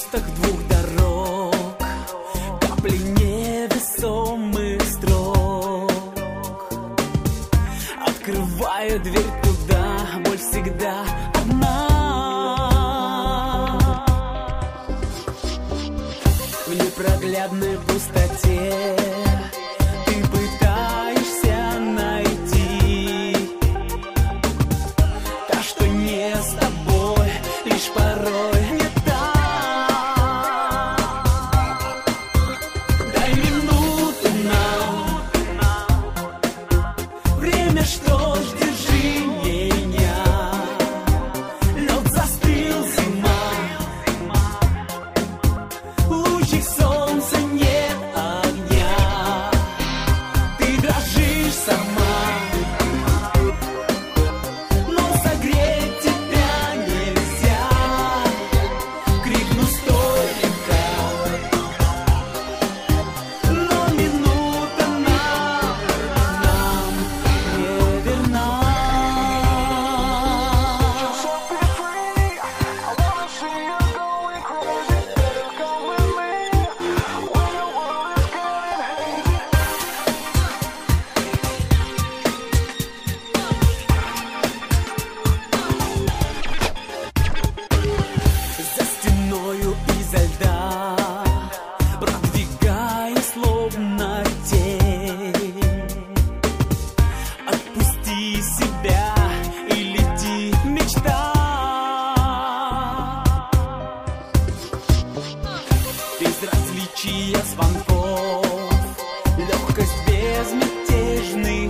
промежуток двух дорог, капли невесомых строк. Открываю дверь туда, боль всегда одна. В непроглядной пустоте ты пытаешься найти то, что не с тобой, лишь порой не так. Дай минуту нам, время, что ж, держи меня. Лед застыл, зима, лучик солнца нет огня. Ты дрожишь сама, но согреть тебя нельзя. Крикну стой, река, но минута нам не верна. За стеною изо льда, продвигаясь словно тень, отпусти себя и лети, мечта. Безразличие звонков, легкость безмятежных